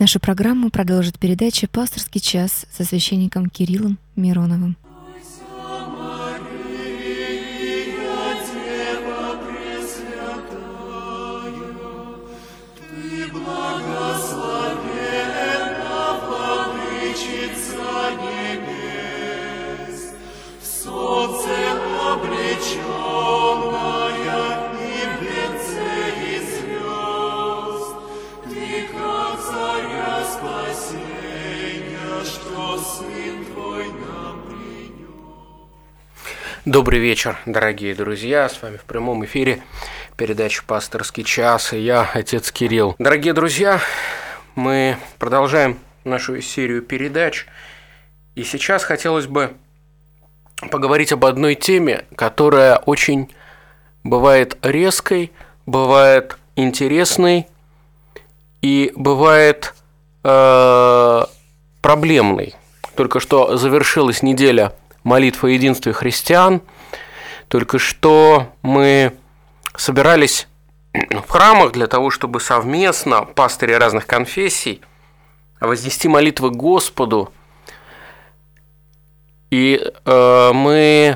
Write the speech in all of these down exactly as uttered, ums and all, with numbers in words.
Нашу программу продолжит передача «Пасторский час» со священником Кириллом Мироновым. Добрый вечер, дорогие друзья, с вами в прямом эфире передача «Пасторский час», и я, отец Кирилл. Дорогие друзья, мы продолжаем нашу серию передач, и сейчас хотелось бы поговорить об одной теме, которая очень бывает резкой, бывает интересной и бывает э, проблемной. Только что завершилась неделя молитва о единстве христиан. Только что мы собирались в храмах для того, чтобы совместно, пастыри разных конфессий, вознести молитвы Господу. И э, мы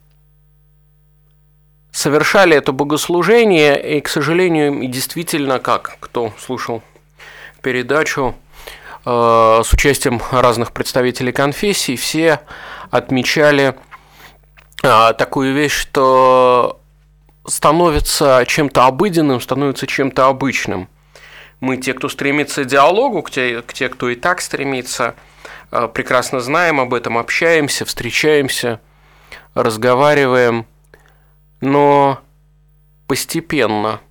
совершали это богослужение, и, к сожалению, действительно, как кто слушал передачу э, с участием разных представителей конфессий, все отмечали а, такую вещь, что становится чем-то обыденным, становится чем-то обычным. Мы, те, кто стремится к диалогу, к те, к те кто и так стремится, а, прекрасно знаем об этом, общаемся, встречаемся, разговариваем, но постепенно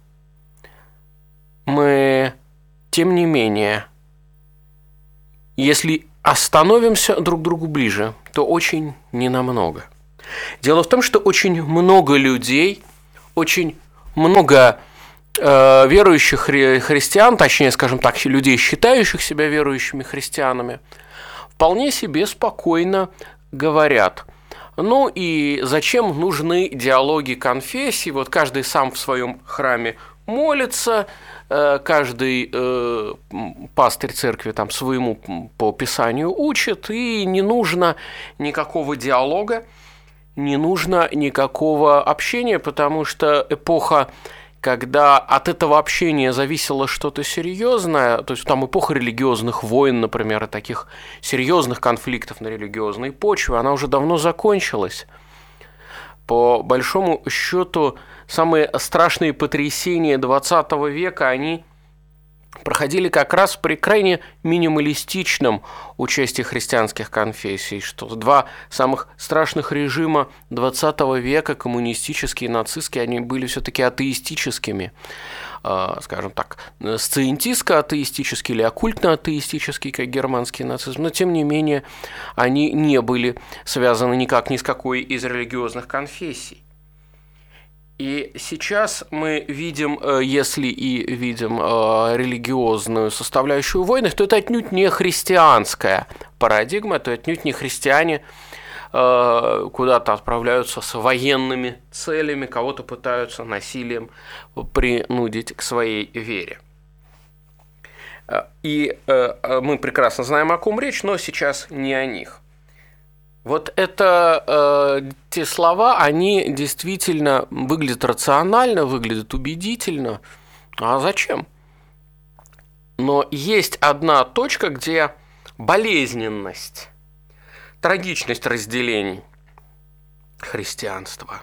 мы, тем не менее, если остановимся друг к другу ближе, то очень ненамного. Дело в том, что очень много людей, очень много э, верующих хри- христиан, точнее, скажем так, людей, считающих себя верующими христианами, вполне себе спокойно говорят: ну и зачем нужны диалоги конфессий? Вот каждый сам в своем храме молится, каждый э, пастырь церкви там своему по Писанию учит, и не нужно никакого диалога, не нужно никакого общения, потому что эпоха, когда от этого общения зависело что-то серьезное, то есть там эпоха религиозных войн, например, и таких серьезных конфликтов на религиозной почве, она уже давно закончилась. По большому счету, самые страшные потрясения двадцатого века, они проходили как раз при крайне минималистичном участии христианских конфессий, что два самых страшных режима двадцатого века, коммунистический и нацистский, они были все-таки атеистическими, скажем так, сциентистско-атеистический или оккультно-атеистический, как германский нацизм, но тем не менее они не были связаны никак ни с какой из религиозных конфессий. И сейчас мы видим, если и видим религиозную составляющую войны, то это отнюдь не христианская парадигма, то отнюдь не христиане куда-то отправляются с военными целями, кого-то пытаются насилием принудить к своей вере. И мы прекрасно знаем, о ком речь, но сейчас не о них. Вот это э, те слова, они действительно выглядят рационально, выглядят убедительно. А зачем? Но есть одна точка, где болезненность, трагичность разделений христианства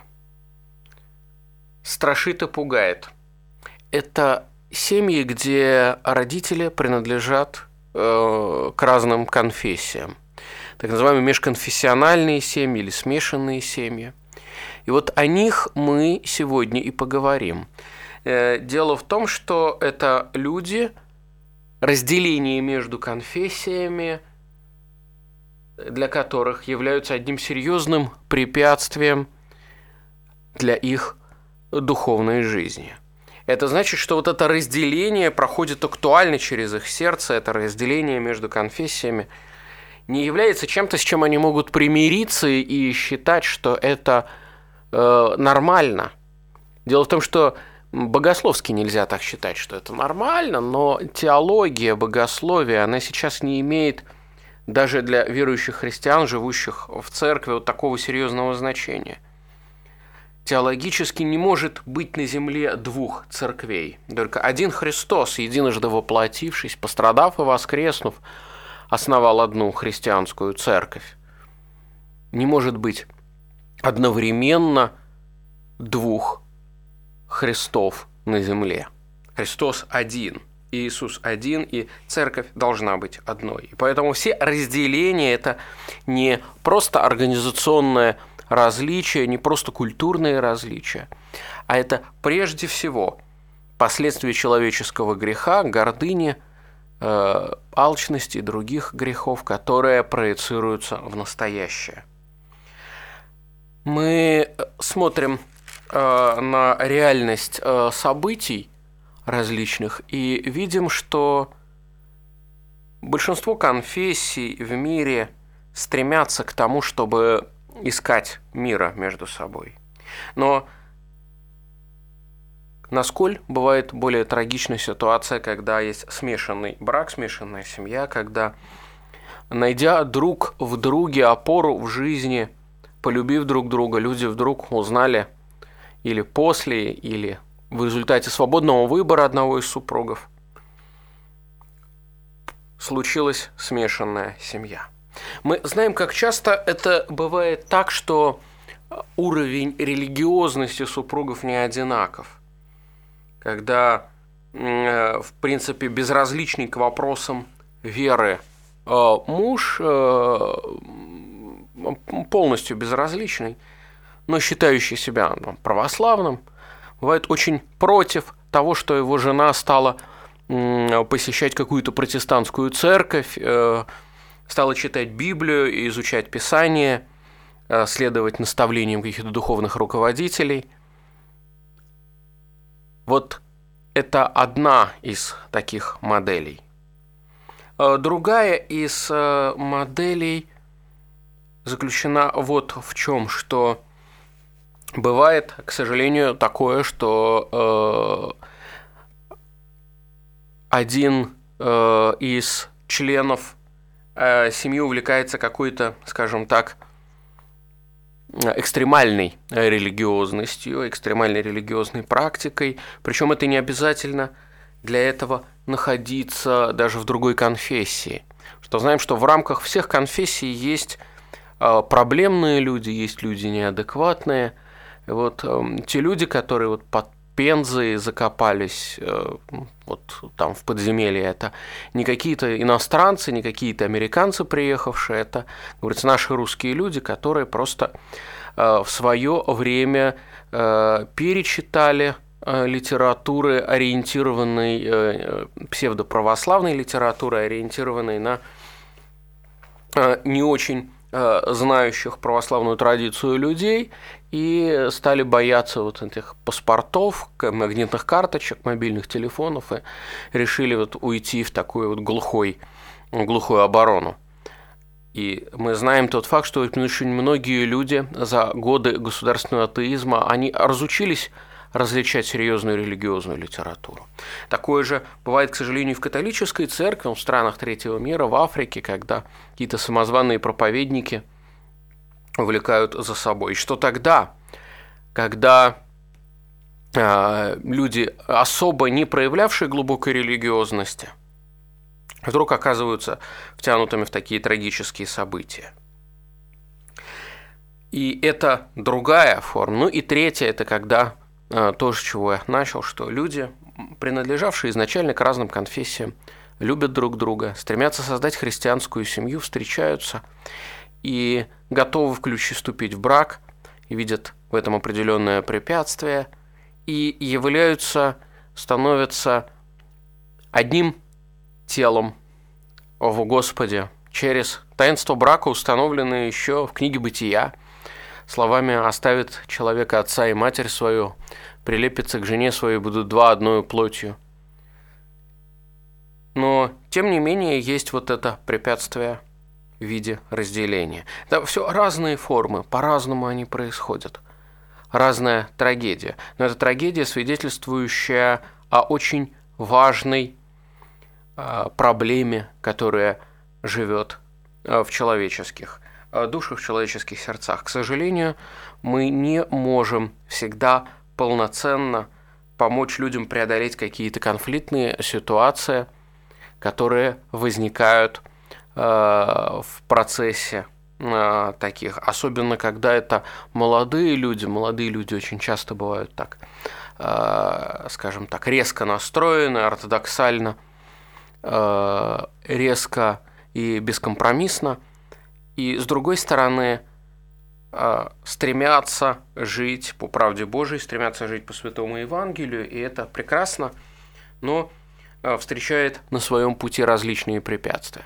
страшит и пугает. Это семьи, где родители принадлежат э, к разным конфессиям. Так называемые межконфессиональные семьи или смешанные семьи. И вот о них мы сегодня и поговорим. Дело в том, что это люди, разделение между конфессиями, для которых являются одним серьезным препятствием для их духовной жизни. Это значит, что вот это разделение проходит актуально через их сердце, это разделение между конфессиями не является чем-то, с чем они могут примириться и считать, что это э, нормально. Дело в том, что богословски нельзя так считать, что это нормально, но теология, богословие, она сейчас не имеет даже для верующих христиан, живущих в церкви, вот такого серьезного значения. Теологически не может быть на земле двух церквей. Только один Христос, единожды воплотившись, пострадав и воскреснув, основал одну христианскую церковь. Не может быть одновременно двух Христов на земле. Христос один, Иисус один, и церковь должна быть одной. И поэтому все разделения – это не просто организационное различие, не просто культурные различия, а это прежде всего последствия человеческого греха, гордыни, э, алчности и других грехов, которые проецируются в настоящее. Мы смотрим э, на реальность э, событий различных и видим, что большинство конфессий в мире стремятся к тому, чтобы искать мира между собой. Но насколько бывает более трагичная ситуация, когда есть смешанный брак, смешанная семья, когда, найдя друг в друге опору в жизни, полюбив друг друга, люди вдруг узнали или после, или в результате свободного выбора одного из супругов случилась смешанная семья. Мы знаем, как часто это бывает так, что уровень религиозности супругов не одинаков. Когда, в принципе, безразличный к вопросам веры муж, полностью безразличный, но считающий себя православным, бывает очень против того, что его жена стала посещать какую-то протестантскую церковь, стала читать Библию и изучать Писание, следовать наставлениям каких-то духовных руководителей. Вот это одна из таких моделей. Другая из моделей заключена вот в чем, что бывает, к сожалению, такое, что э, один э, из членов э, семьи увлекается какой-то, скажем так, экстремальной религиозностью, экстремальной религиозной практикой, причем это не обязательно для этого находиться даже в другой конфессии. Что знаем, что в рамках всех конфессий есть проблемные люди, есть люди неадекватные. Вот э, те люди, которые вот под Пензой закопались э, вот там в подземелье, это не какие-то иностранцы, не какие-то американцы, приехавшие, это, говорится, наши русские люди, которые просто э, в свое время э, перечитали э, литературы, ориентированной, э, псевдоправославной литературы, ориентированной на э, не очень знающих православную традицию людей, и стали бояться вот этих паспортов, магнитных карточек, мобильных телефонов, и решили вот уйти в такую вот глухой, глухую оборону. И мы знаем тот факт, что очень многие люди за годы государственного атеизма, они разучились различать серьезную религиозную литературу. Такое же бывает, к сожалению, в католической церкви, в странах третьего мира, в Африке, когда какие-то самозваные проповедники увлекают за собой. И что тогда, когда э, люди, особо не проявлявшие глубокой религиозности, вдруг оказываются втянутыми в такие трагические события. И это другая форма. Ну и третья – это когда то, с чего я начал, что люди, принадлежавшие изначально к разным конфессиям, любят друг друга, стремятся создать христианскую семью, встречаются и готовы в ключе вступить в брак, и видят в этом определенное препятствие, и являются, становятся одним телом в Господе через таинство брака, установленное еще в книге «Бытия», словами «оставит человека отца и матерь свою, прилепится к жене своей, будут два одною плотью». Но, тем не менее, есть вот это препятствие в виде разделения. Это все разные формы, по-разному они происходят. разная трагедия. Но это трагедия, свидетельствующая о очень важной проблеме, которая живет в человеческих душах, в человеческих сердцах. К сожалению, мы не можем всегда полноценно помочь людям преодолеть какие-то конфликтные ситуации, которые возникают в процессе таких, особенно когда это молодые люди. Молодые люди очень часто бывают так, скажем так, резко настроены, ортодоксально, резко и бескомпромиссно, и, с другой стороны, стремятся жить по правде Божией, стремятся жить по Святому Евангелию, и это прекрасно, но встречает на своем пути различные препятствия.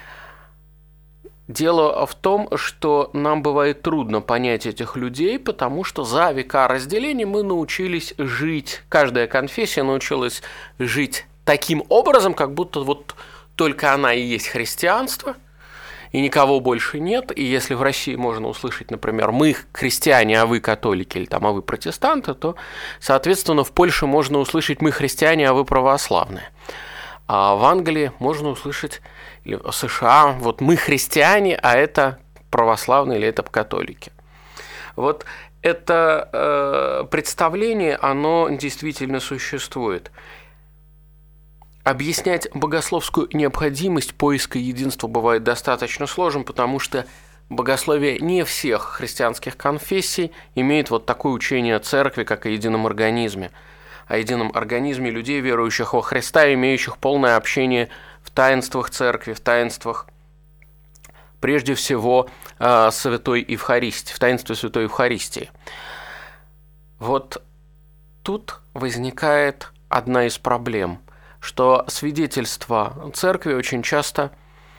Дело в том, что нам бывает трудно понять этих людей, потому что за века разделения мы научились жить, каждая конфессия научилась жить таким образом, как будто вот только она и есть христианство, и никого больше нет. И если в России можно услышать, например, мы христиане, а вы католики, или там, а вы протестанты, то, соответственно, в Польше можно услышать мы христиане, а вы православные. А в Англии можно услышать, или в США, вот мы христиане, а это православные или это католики. Вот это э, представление, оно действительно существует. Объяснять богословскую необходимость поиска единства бывает достаточно сложным, потому что богословие не всех христианских конфессий имеет вот такое учение о церкви, как о едином организме. О едином организме людей, верующих во Христа, имеющих полное общение в таинствах церкви, в таинствах, прежде всего, Святой Евхаристии, в таинстве Святой Евхаристии. Вот тут возникает одна из проблем, что свидетельство церкви очень часто,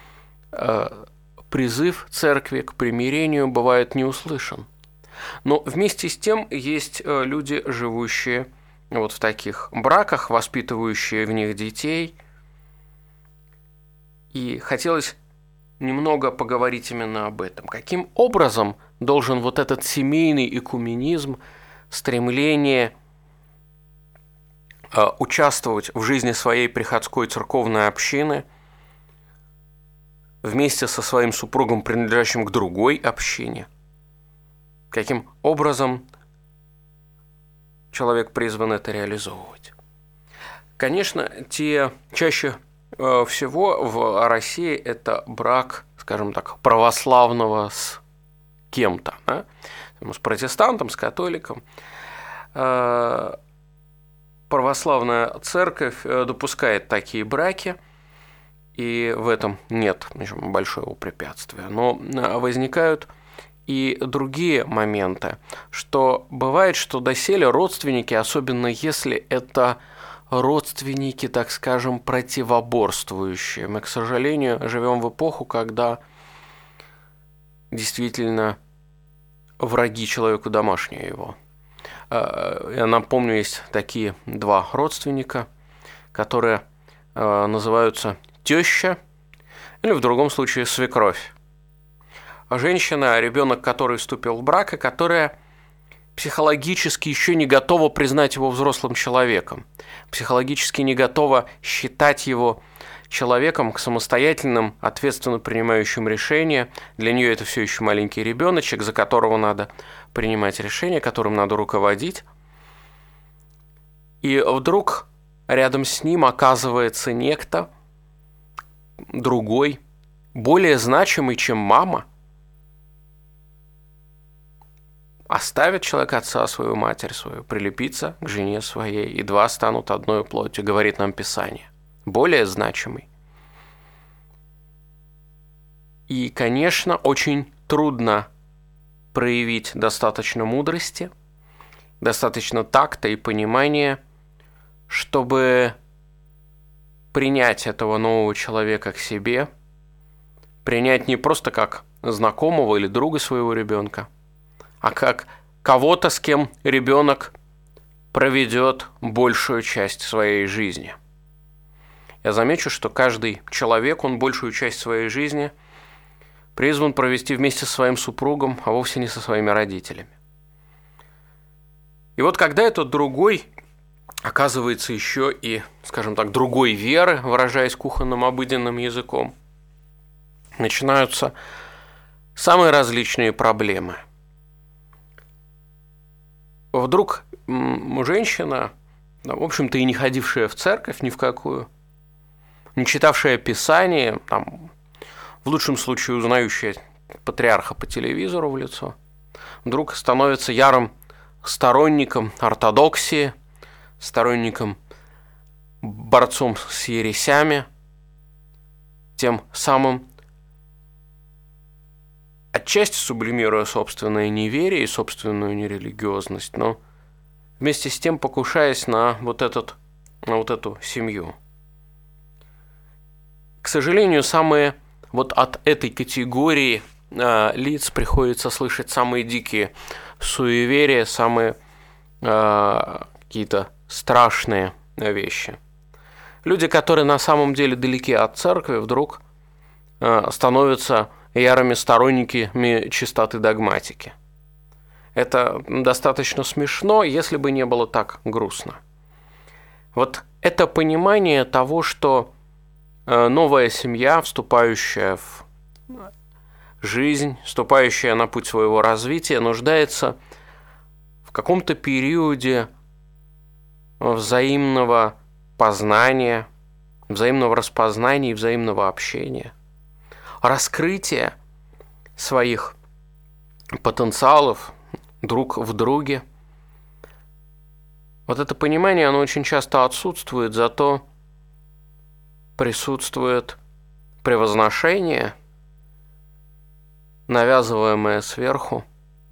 призыв церкви к примирению бывает не услышан. Но вместе с тем есть люди, живущие вот в таких браках, воспитывающие в них детей. И хотелось немного поговорить именно об этом. Каким образом должен вот этот семейный экуменизм, стремление э, участвовать в жизни своей приходской церковной общины вместе со своим супругом, принадлежащим к другой общине, каким образом человек призван это реализовывать. Конечно, те чаще всего в России это брак, скажем так, православного с кем-то, да? С протестантом, с католиком. Православная церковь допускает такие браки, и в этом нет большого препятствия. Но возникают и другие моменты, что бывает, что доселе родственники, особенно если это родственники, так скажем, противоборствующие. Мы, к сожалению, живем в эпоху, когда действительно враги человеку домашние его. Я напомню, есть такие два родственника, которые называются теща или в другом случае свекровь. Женщина, ребенок, который вступил в брак, и которая психологически еще не готова признать его взрослым человеком, психологически не готова считать его человеком, самостоятельным, ответственно принимающим решения. Для нее это все еще маленький ребеночек, за которого надо принимать решения, которым надо руководить. И вдруг рядом с ним оказывается некто другой, более значимый, чем мама. Оставит человек отца свою, матерь свою, прилепится к жене своей, и два станут одной плотью, говорит нам Писание. Более значимый. И, конечно, очень трудно проявить достаточно мудрости, достаточно такта и понимания, чтобы принять этого нового человека к себе, принять не просто как знакомого или друга своего ребенка, а как кого-то, с кем ребенок проведет большую часть своей жизни. Я замечу, что каждый человек, он большую часть своей жизни призван провести вместе со своим супругом, а вовсе не со своими родителями. И вот когда этот другой оказывается еще и, скажем так, другой веры, выражаясь кухонным обыденным языком, начинаются самые различные проблемы. Вдруг женщина, в общем-то и не ходившая в церковь ни в какую, не читавшая Писание, там, в лучшем случае узнающая патриарха по телевизору в лицо, вдруг становится ярым сторонником ортодоксии, сторонником, борцом с ересями, тем самым отчасти сублимируя собственное неверие и собственную нерелигиозность, но вместе с тем покушаясь на вот, этот, на вот эту семью. К сожалению, самые вот от этой категории э, лиц приходится слышать самые дикие суеверия, самые э, какие-то страшные вещи. Люди, которые на самом деле далеки от церкви, вдруг э, становятся ярыми сторонниками чистоты догматики. Это достаточно смешно, если бы не было так грустно. Вот это понимание того, что новая семья, вступающая в жизнь, вступающая на путь своего развития, нуждается в каком-то периоде взаимного познания, взаимного распознания и взаимного общения, раскрытия своих потенциалов друг в друге. Вот это понимание, оно очень часто отсутствует, зато присутствует превозношение, навязываемое сверху,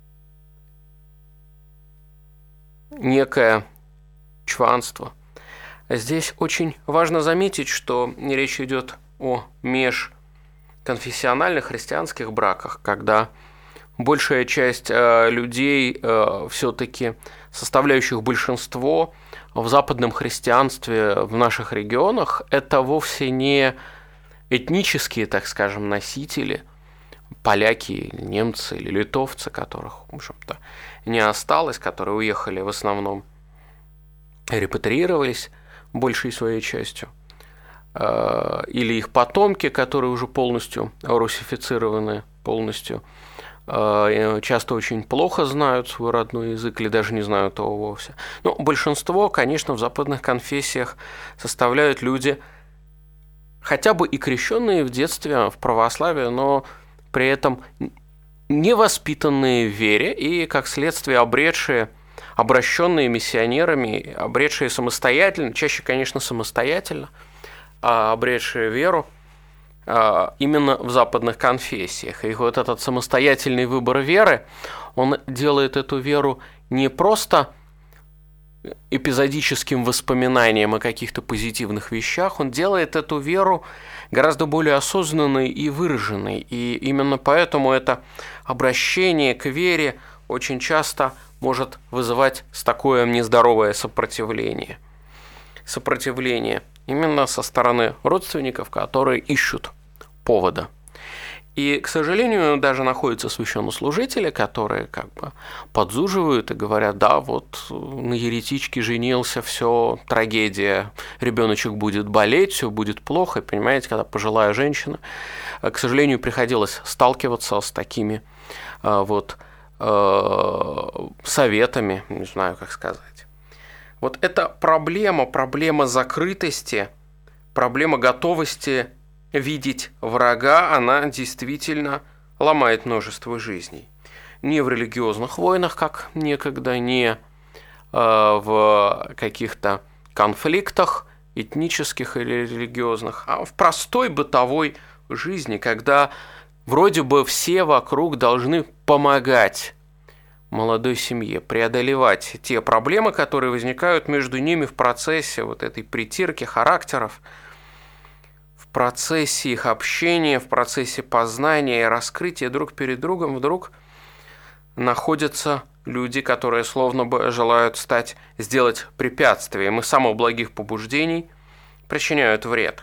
некое чванство. Здесь очень важно заметить, что речь идет о межконфессиональных христианских браках, когда большая часть э, людей, э, все-таки составляющих большинство в западном христианстве в наших регионах, это вовсе не этнические, так скажем, носители, поляки, или немцы или литовцы, которых, в общем-то, не осталось, которые уехали в основном, репатриировались большей своей частью, э, или их потомки, которые уже полностью русифицированы, полностью часто очень плохо знают свой родной язык или даже не знают его вовсе. Но большинство, конечно, в западных конфессиях составляют люди, хотя бы и крещенные в детстве в православии, но при этом не воспитанные в вере и, как следствие, обретшие, обращенные миссионерами, обретшие самостоятельно, чаще, конечно, самостоятельно, обретшие веру именно в западных конфессиях. И вот этот самостоятельный выбор веры, он делает эту веру не просто эпизодическим воспоминанием о каких-то позитивных вещах, он делает эту веру гораздо более осознанной и выраженной. И именно поэтому это обращение к вере очень часто может вызывать такое нездоровое сопротивление. Сопротивление именно со стороны родственников, которые ищут повода. И, к сожалению, даже находятся священнослужители, которые как бы подзуживают и говорят: да, вот на еретичке женился, все, трагедия, ребеночек будет болеть, все будет плохо. И, понимаете, когда пожилая женщина, к сожалению, приходилось сталкиваться с такими вот советами, не знаю, как сказать. Вот эта проблема, проблема закрытости, проблема готовности видеть врага, она действительно ломает множество жизней. Не в религиозных войнах, как некогда, не э, в каких-то конфликтах этнических или религиозных, а в простой бытовой жизни, когда вроде бы все вокруг должны помогать молодой семье преодолевать те проблемы, которые возникают между ними в процессе вот этой притирки характеров, в процессе их общения, в процессе познания и раскрытия друг перед другом. Вдруг находятся люди, которые словно бы желают стать, сделать препятствием и самых благих побуждений причиняют вред.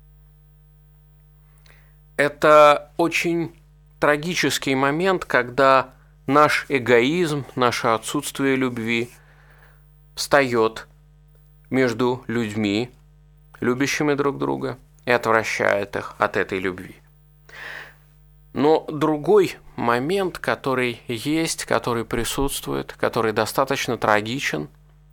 Это очень трагический момент, когда наш эгоизм, наше отсутствие любви встает между людьми, любящими друг друга, и отвращает их от этой любви. Но другой момент, который есть, который присутствует, который достаточно трагичен,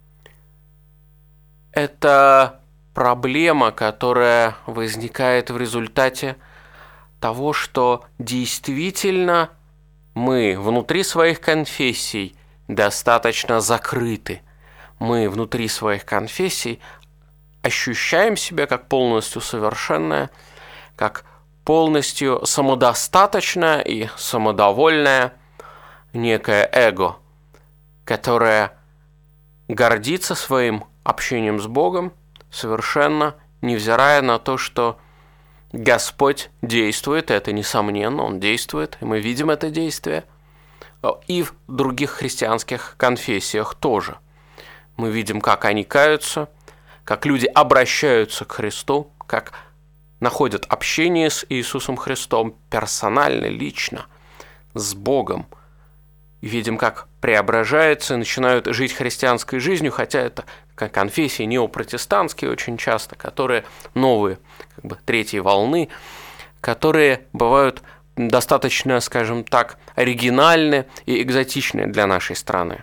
это проблема, которая возникает в результате того, что действительно мы внутри своих конфессий достаточно закрыты. Мы внутри своих конфессий ощущаем себя как полностью совершенное, как полностью самодостаточное и самодовольное некое эго, которое гордится своим общением с Богом, совершенно невзирая на то, что Господь действует, это несомненно, Он действует, и мы видим это действие, и в других христианских конфессиях тоже. Мы видим, как они каются, как люди обращаются к Христу, как находят общение с Иисусом Христом персонально, лично, с Богом. И видим, как преображаются и начинают жить христианской жизнью, хотя это конфессии неопротестантские очень часто, которые новые, как бы третьей волны, которые бывают достаточно, скажем так, оригинальны и экзотичны для нашей страны.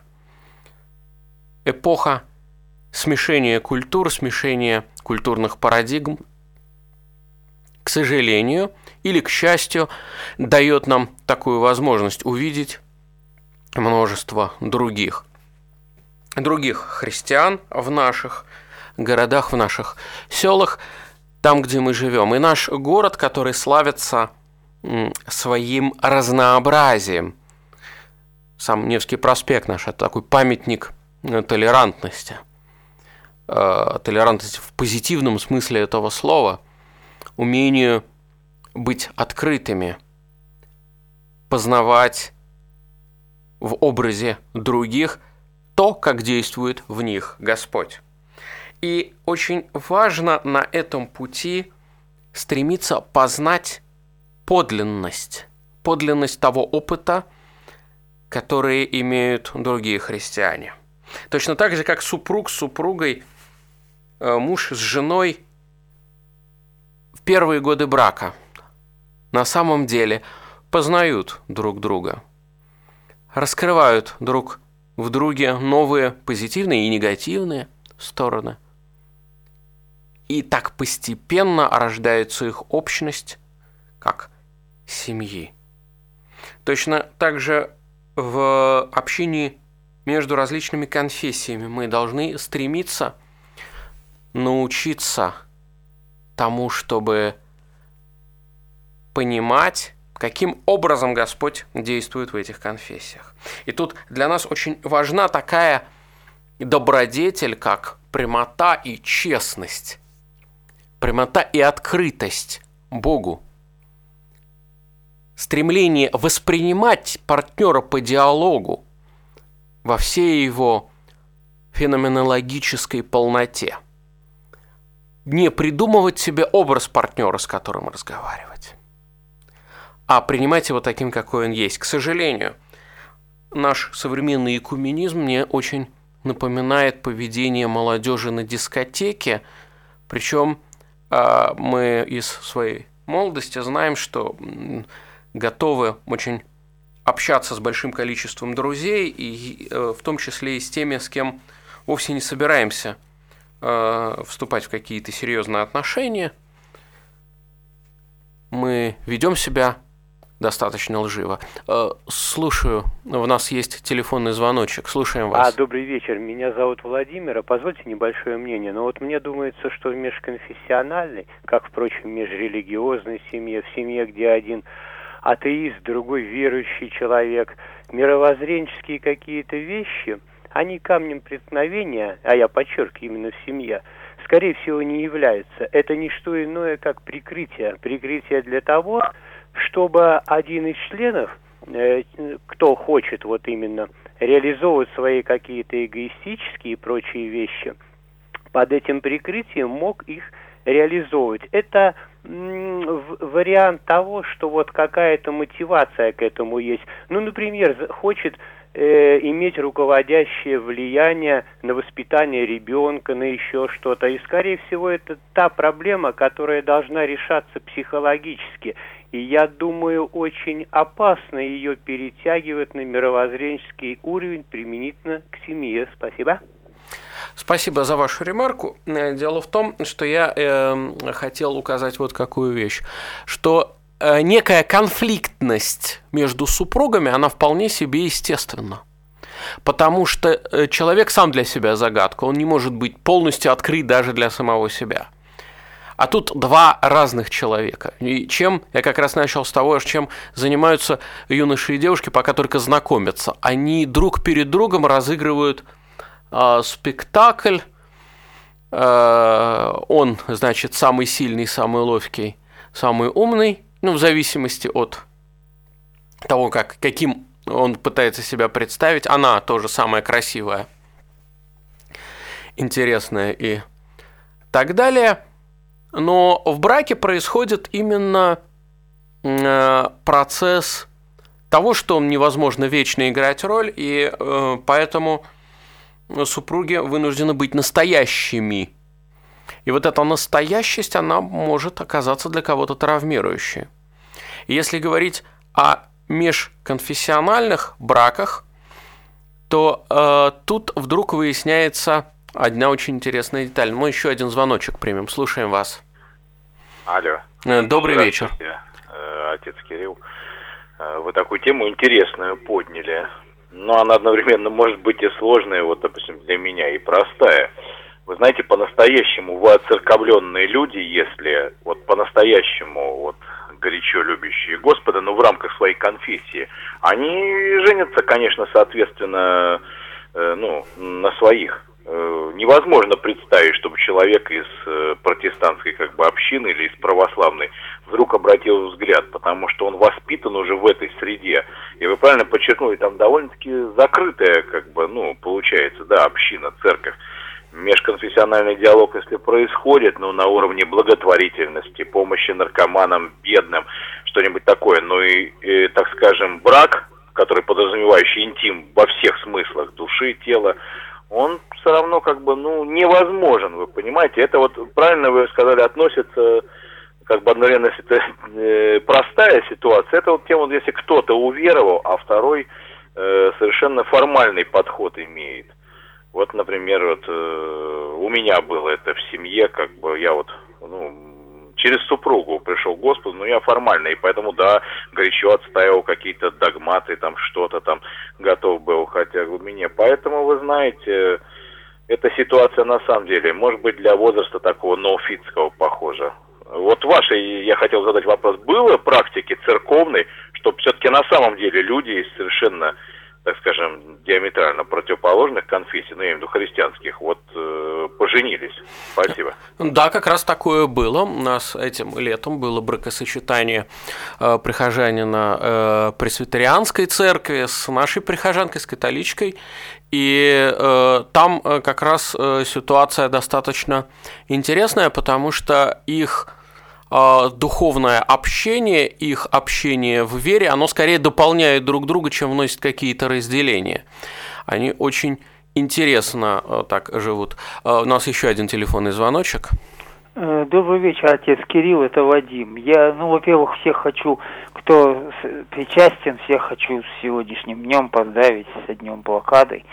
Эпоха смешения культур, смешения культурных парадигм, к сожалению или к счастью, дает нам такую возможность увидеть множество других, других христиан в наших городах, в наших селах, там, где мы живем. И наш город, который славится своим разнообразием. Сам Невский проспект наш – это такой памятник толерантности. Толерантности в позитивном смысле этого слова, умению быть открытыми, познавать в образе других то, как действует в них Господь. И очень важно на этом пути стремиться познать подлинность, подлинность того опыта, который имеют другие христиане. Точно так же, как супруг с супругой, муж с женой в первые годы брака на самом деле познают друг друга, раскрывают друг в друге новые позитивные и негативные стороны. И так постепенно рождается их общность, как семьи. Точно так же в общении между различными конфессиями мы должны стремиться научиться тому, чтобы понимать, каким образом Господь действует в этих конфессиях. И тут для нас очень важна такая добродетель, как прямота и честность, прямота и открытость Богу, стремление воспринимать партнера по диалогу во всей его феноменологической полноте, не придумывать себе образ партнера, с которым разговаривать, а принимать его таким, какой он есть. К сожалению, наш современный экуменизм мне очень напоминает поведение молодежи на дискотеке, причем мы из своей молодости знаем, что готовы очень общаться с большим количеством друзей, и в том числе и с теми, с кем вовсе не собираемся вступать в какие-то серьезные отношения. Мы ведем себя достаточно лживо. Слушаю, у нас есть телефонный звоночек. Слушаем вас. А, добрый вечер. Меня зовут Владимир. А позвольте небольшое мнение. Но вот мне думается, что в межконфессиональной, как, впрочем, в межрелигиозной семье, в семье, где один атеист, другой верующий человек, мировоззренческие какие-то вещи, они камнем преткновения, а я подчеркиваю, именно в семье, скорее всего, не являются. Это не что иное, как прикрытие. Прикрытие для того, чтобы один из членов, э, кто хочет вот именно реализовывать свои какие-то эгоистические и прочие вещи, под этим прикрытием мог их реализовывать. Это м, вариант того, что вот какая-то мотивация к этому есть. Ну, например, хочет э, иметь руководящее влияние на воспитание ребенка, на еще что-то. И, скорее всего, это та проблема, которая должна решаться психологически. И я думаю, очень опасно ее перетягивать на мировоззренческий уровень применительно к семье. Спасибо. Спасибо за вашу ремарку. Дело в том, что я э, хотел указать вот какую вещь, что э, некая конфликтность между супругами, она вполне себе естественна. Потому что человек сам для себя загадка, он не может быть полностью открыт даже для самого себя. А тут два разных человека. И чем, я как раз начал с того, чем занимаются юноши и девушки, пока только знакомятся. Они друг перед другом разыгрывают э, спектакль. Э, он, значит, самый сильный, самый ловкий, самый умный. Ну, в зависимости от того, как, каким он пытается себя представить. Она тоже самая красивая, интересная и так далее. Но в браке происходит именно э, процесс того, что невозможно вечно играть роль, и э, поэтому супруги вынуждены быть настоящими. И вот эта настоящесть, она может оказаться для кого-то травмирующей. И если говорить о межконфессиональных браках, то э, тут вдруг выясняется одна очень интересная деталь. Мы еще один звоночек примем. Слушаем вас. Алло. Добрый вечер. Отец Кирилл. Вы такую тему интересную подняли, но она одновременно может быть и сложная, вот, допустим, для меня, и простая. Вы знаете, по-настоящему вы оцерковленные люди, если вот по-настоящему вот горячо любящие Господа, но в рамках своей конфессии, они женятся, конечно, соответственно, э, ну, на своих. Невозможно представить, чтобы человек из протестантской как бы общины или из православной вдруг обратил взгляд, потому что он воспитан уже в этой среде. И вы правильно подчеркнули, там довольно-таки закрытая, как бы, ну, получается, да, община, церковь. Межконфессиональный диалог, если происходит, ну, на уровне благотворительности, помощи наркоманам, бедным, что-нибудь такое, ну и, и, так скажем, брак, который подразумевающий интим во всех смыслах души, тела, он все равно как бы, ну, невозможен, вы понимаете. Это вот, правильно вы сказали, относится, как бы одновременно, если это э, простая ситуация, это вот тем, вот, если кто-то уверовал, а второй э, совершенно формальный подход имеет. Вот, например, вот э, у меня было это в семье, как бы я вот, ну, через супругу пришел к Господу, но я формально, и поэтому, да, горячо отстаивал какие-то догматы, там что-то там готов был, хотя в глубине. Поэтому, вы знаете, эта ситуация на самом деле, может быть, для возраста такого неофитского похожа. Вот вашей, я хотел задать вопрос, было практики церковной, чтобы все-таки на самом деле люди из совершенно, так скажем, диаметрально противоположных конфессий, ну, я имею в виду христианских, вот э, поженились. Спасибо. Да, как раз такое было. У нас этим летом было бракосочетание э, прихожанина э, пресвитерианской церкви с нашей прихожанкой, с католичкой. И э, там э, как раз э, ситуация достаточно интересная, потому что их духовное общение, их общение в вере, оно скорее дополняет друг друга, чем вносит какие-то разделения. Они очень интересно так живут. У нас еще один телефонный звоночек. Добрый вечер, отец Кирилл, это Вадим. Я, ну, во-первых, всех хочу, кто причастен, всех хочу с сегодняшним днем поздравить, со днем блокады.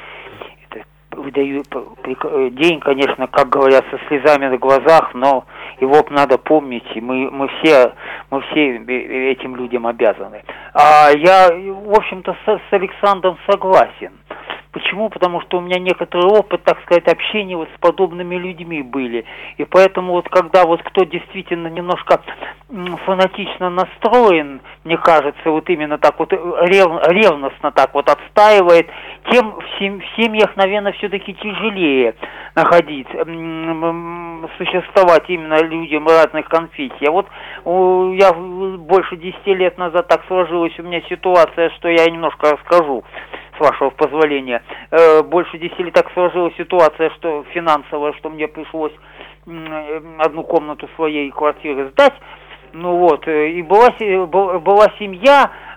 Выдаю день, конечно, как говорят, со слезами на глазах, но его надо помнить, и мы, мы, все, мы все этим людям обязаны. А я, в общем-то, с, с Александром согласен. Почему? Потому что у меня некоторый опыт, так сказать, общения вот с подобными людьми были. И поэтому вот когда вот кто действительно немножко фанатично настроен, мне кажется, вот именно так вот рев, ревностно так вот отстаивает, тем в, сем, в семьях, наверное, все-таки тяжелее находить, существовать именно людям разных конфессий. А вот я больше десяти лет назад так сложилась у меня ситуация, что я немножко расскажу, с вашего позволения. Больше десяти лет так сложилась ситуация, что финансовая, что мне пришлось одну комнату своей квартиры сдать. Ну вот, и была, была семья,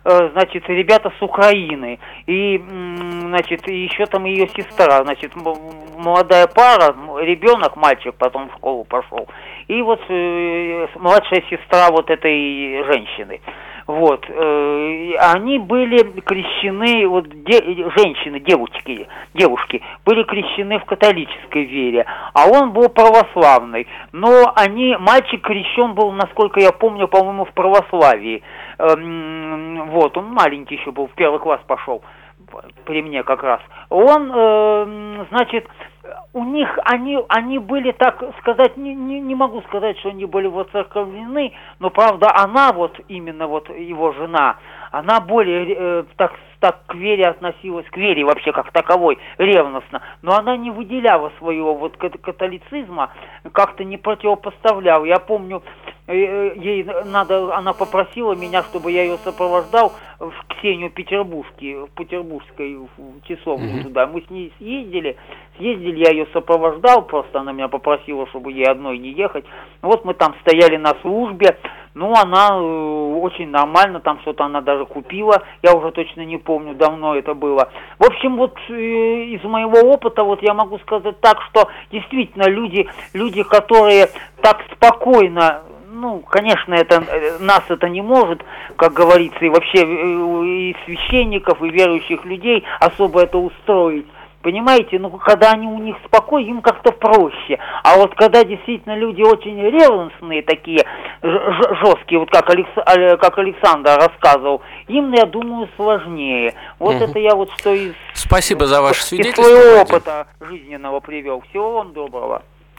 значит, ребята с Украины, и, значит, еще там ее сестра, значит, молодая пара, ребенок, мальчик, потом в школу пошел, и вот младшая сестра вот этой женщины. Вот, э, они были крещены, вот де, женщины, девочки, девушки, были крещены в католической вере, а он был православный. Но они, мальчик крещен был, насколько я помню, по-моему, в православии. Э, вот, он маленький еще был, в первый класс пошел, при мне как раз. Он, э, значит, у них, они, они были, так сказать, не, не, не могу сказать, что они были воцерковлены, но, правда, она, вот именно вот его жена, она более э, так, так к вере относилась, к вере вообще как таковой, ревностно, но она не выделяла своего вот католицизма, как-то не противопоставляла. Я помню, ей надо, она попросила меня, чтобы я ее сопровождал в Ксению Петербургскую, в Петербургской часовню mm-hmm. туда. Мы с ней съездили, съездили, я ее сопровождал, просто она меня попросила, чтобы ей одной не ехать. Вот мы там стояли на службе, ну, она э, очень нормально, там что-то она даже купила, я уже точно не помню, давно это было. В общем, вот э, из моего опыта, вот я могу сказать так, что действительно люди, люди, которые так спокойно, ну, конечно, это нас это не может, как говорится, и вообще и священников, и верующих людей особо это устроить. Понимаете, ну, когда они у них спокойны, им как-то проще. А вот когда действительно люди очень ревностные такие, жесткие, вот как, Алекс... как Александр рассказывал, им, я думаю, сложнее. Вот угу. это я вот что из... Спасибо за ваше свидетельство. Из своего опыта жизненного привел. Всего вам доброго.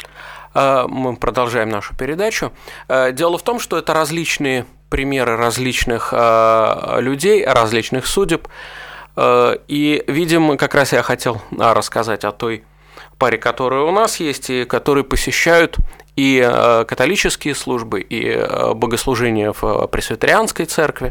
Мы продолжаем нашу передачу. Дело в том, что это различные примеры различных людей, различных судеб. И, видимо, как раз я хотел рассказать о той паре, которая у нас есть, и которые посещают и католические службы, и богослужения в Пресвитерианской церкви.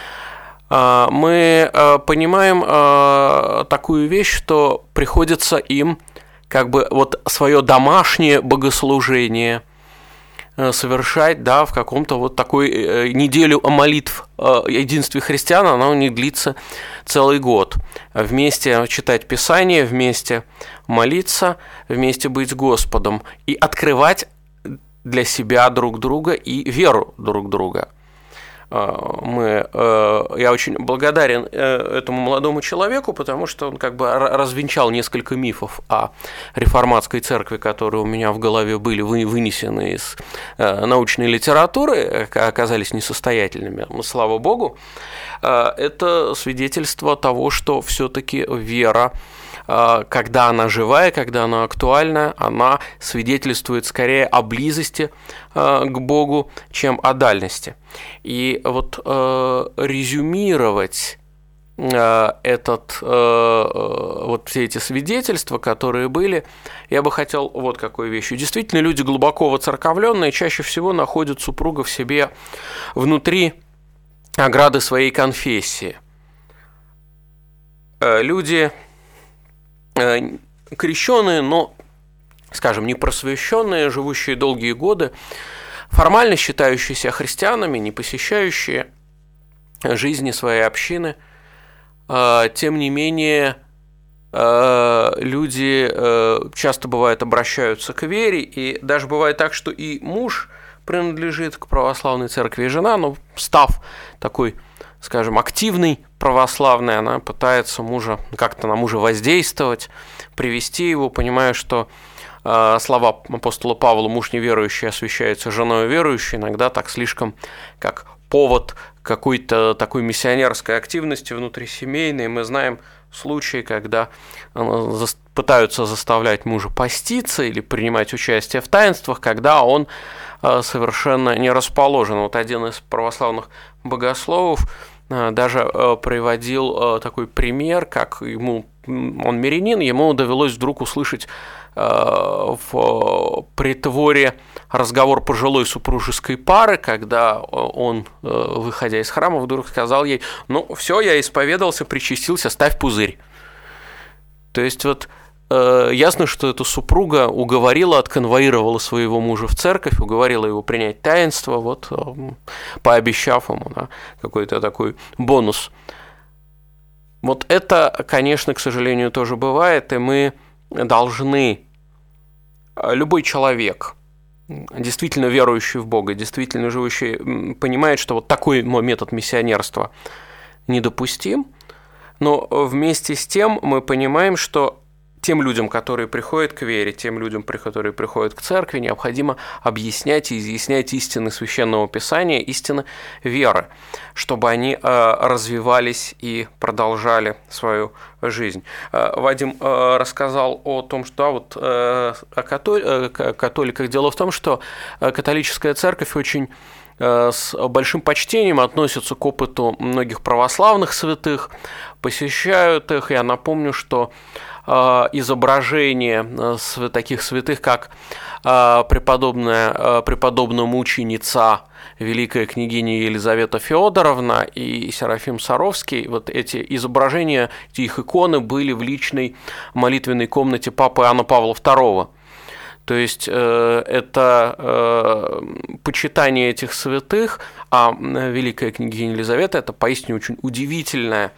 Мы понимаем такую вещь, что приходится им как бы вот свое домашнее богослужение совершать, да, в каком-то вот такой неделю молитв о единстве христиан, она у них длится целый год. Вместе читать Писание, вместе молиться, вместе быть с Господом и открывать для себя друг друга и веру друг друга. Мы, я очень благодарен этому молодому человеку, потому что он как бы развенчал несколько мифов о реформатской церкви, которые у меня в голове были вынесены из научной литературы, оказались несостоятельными. Слава Богу, это свидетельство того, что все-таки вера, когда она живая, когда она актуальна, она свидетельствует скорее о близости к Богу, чем о дальности. И вот э, резюмировать э, этот, э, вот все эти свидетельства, которые были, я бы хотел вот какой вещью. Действительно, люди глубоко воцерковленные чаще всего находят супруга в себе внутри ограды своей конфессии. Э, люди э, крещенные, но, скажем, не просвещенные, живущие долгие годы, формально считающиеся христианами, не посещающие жизни своей общины, тем не менее, люди часто бывает обращаются к вере, и даже бывает так, что и муж принадлежит к православной церкви, и жена, но став такой, скажем, активной православной, она пытается мужа как-то на мужа воздействовать, привести его, понимая, что слова апостола Павла «муж неверующий освящается женой верующей» иногда так слишком как повод какой-то такой миссионерской активности внутрисемейной. Мы знаем случаи, когда пытаются заставлять мужа поститься или принимать участие в таинствах, когда он совершенно не расположен. Вот один из православных богословов даже приводил такой пример, как ему, он мирянин, ему довелось вдруг услышать в притворе разговор пожилой супружеской пары, когда он, выходя из храма, вдруг сказал ей: ну, все, я исповедался, причастился, ставь пузырь. То есть вот э, ясно, что эта супруга уговорила, отконвоировала своего мужа в церковь, уговорила его принять таинство, вот, э, пообещав ему, да, какой-то такой бонус. Вот это, конечно, к сожалению, тоже бывает, и мы должны, любой человек, действительно верующий в Бога, действительно живущий, понимает, что вот такой метод миссионерства недопустим, но вместе с тем мы понимаем, что тем людям, которые приходят к вере, тем людям, которые приходят к церкви, необходимо объяснять и изъяснять истины Священного Писания, истины веры, чтобы они развивались и продолжали свою жизнь. Вадим рассказал о том, что да, вот, о католиках. Дело в том, что католическая церковь очень с большим почтением относятся к опыту многих православных святых, посещают их. Я напомню, что изображение таких святых, как преподобная, преподобная мученица, великая княгиня Елизавета Федоровна и Серафим Саровский, вот эти изображения, эти их иконы были в личной молитвенной комнате папы Иоанна Павла второго. То есть э, это э, почитание этих святых, а великая княгиня Елизавета – это поистине очень удивительная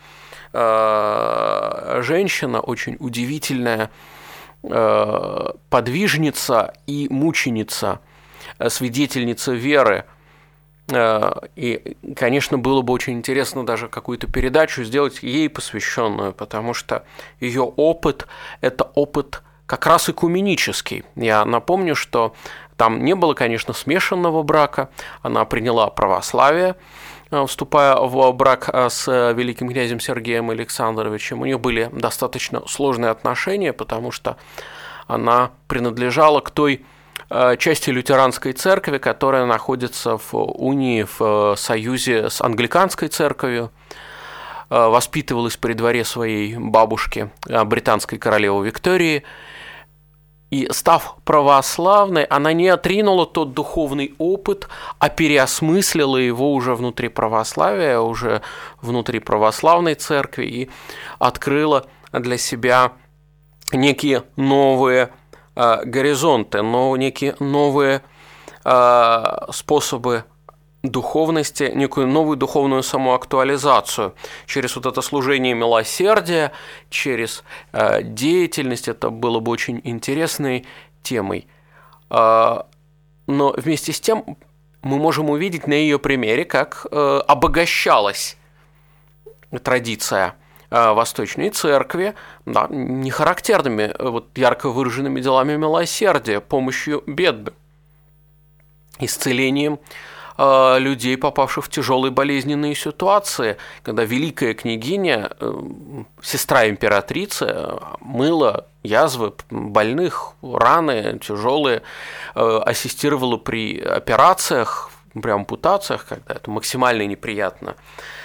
э, женщина, очень удивительная э, подвижница и мученица, свидетельница веры. Э, и, конечно, было бы очень интересно даже какую-то передачу сделать ей посвященную, потому что ее опыт – это опыт как раз экуменический. Я напомню, что там не было, конечно, смешанного брака. Она приняла православие, вступая в брак с великим князем Сергеем Александровичем. У нее были достаточно сложные отношения, потому что она принадлежала к той части лютеранской церкви, которая находится в унии, в союзе с англиканской церковью, воспитывалась при дворе своей бабушки, британской королевы Виктории. И став православной, она не отринула тот духовный опыт, а переосмыслила его уже внутри православия, уже внутри православной церкви и открыла для себя некие новые э, горизонты, но некие новые э, способы духовности, некую новую духовную самоактуализацию через вот это служение милосердия, через э, деятельность. Это было бы очень интересной темой. Э, но вместе с тем мы можем увидеть на ее примере, как э, обогащалась традиция э, Восточной Церкви, да, нехарактерными, вот, ярко выраженными делами милосердия, помощью бедным, исцелением людей, попавших в тяжелые болезненные ситуации, когда великая княгиня, сестра императрицы, мыла язвы больных, раны тяжелые, ассистировала при операциях, при ампутациях, когда это максимально неприятно,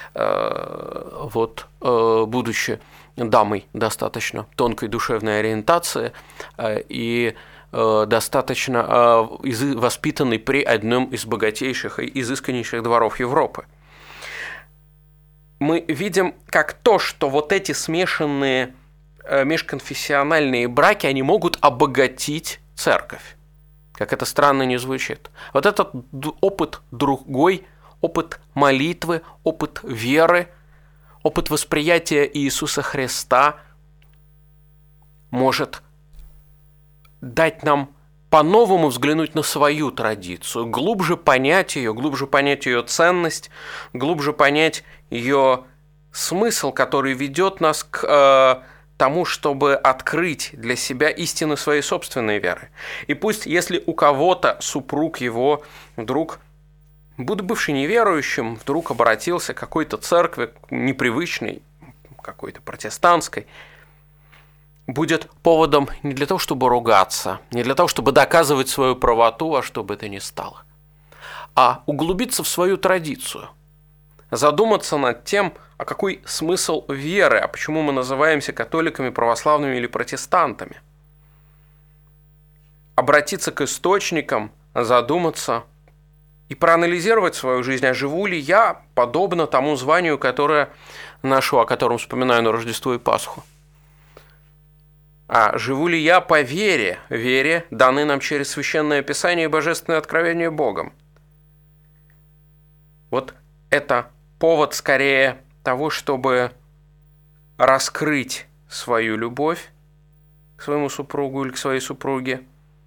вот, будучи дамой достаточно тонкой душевной ориентации и достаточно воспитанный при одном из богатейших и изысканнейших дворов Европы. Мы видим, как то, что вот эти смешанные межконфессиональные браки, они могут обогатить церковь. Как это странно не звучит. Вот этот опыт другой, опыт молитвы, опыт веры, опыт восприятия Иисуса Христа может дать нам по-новому взглянуть на свою традицию, глубже понять ее, глубже понять ее ценность, глубже понять ее смысл, который ведет нас к э, тому, чтобы открыть для себя истины своей собственной веры. И пусть, если у кого-то супруг его вдруг, бывший неверующим, вдруг обратился к какой-то церкви непривычной, какой-то протестантской, будет поводом не для того, чтобы ругаться, не для того, чтобы доказывать свою правоту, а чтобы это ни стало, а углубиться в свою традицию, задуматься над тем, а какой смысл веры, а почему мы называемся католиками, православными или протестантами. Обратиться к источникам, задуматься и проанализировать свою жизнь, а живу ли я подобно тому званию, которое ношу, о котором вспоминаю на Рождество и Пасху. а живу ли я по вере, вере, данной нам через Священное Писание и Божественное откровение Богом. Вот это повод скорее того, чтобы раскрыть свою любовь к своему супругу или к своей супруге,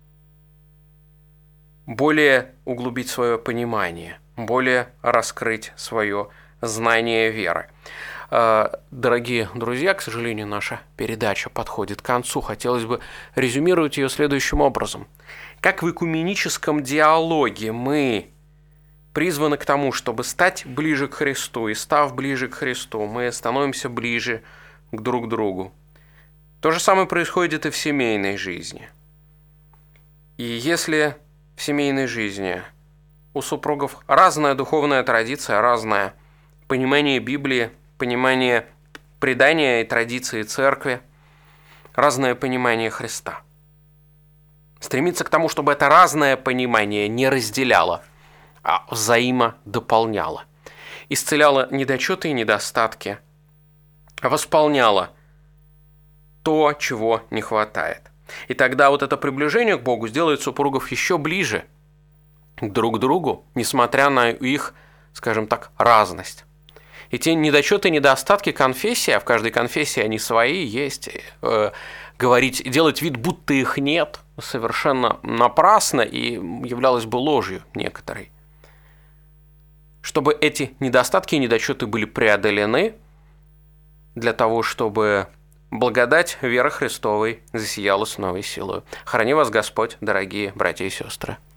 более углубить свое понимание, более раскрыть свое знание веры. Дорогие друзья, к сожалению, наша передача подходит к концу. Хотелось бы резюмировать ее следующим образом. Как в экуменическом диалоге мы призваны к тому, чтобы стать ближе к Христу, и став ближе к Христу, мы становимся ближе к друг другу. То же самое происходит и в семейной жизни. И если в семейной жизни у супругов разная духовная традиция, разное понимание Библии, понимание предания и традиции церкви, разное понимание Христа. Стремиться к тому, чтобы это разное понимание не разделяло, а взаимодополняло. Исцеляло недочеты и недостатки, восполняло то, чего не хватает. И тогда вот это приближение к Богу сделает супругов еще ближе друг к другу, несмотря на их, скажем так, разность. И те недочеты и недостатки конфессии, а в каждой конфессии они свои есть, э, говорить, делать вид, будто их нет, совершенно напрасно и являлось бы ложью некоторой. Чтобы эти недостатки и недочеты были преодолены, для того, чтобы благодать веры Христовой засияла с новой силой. Храни вас Господь, дорогие братья и сестры.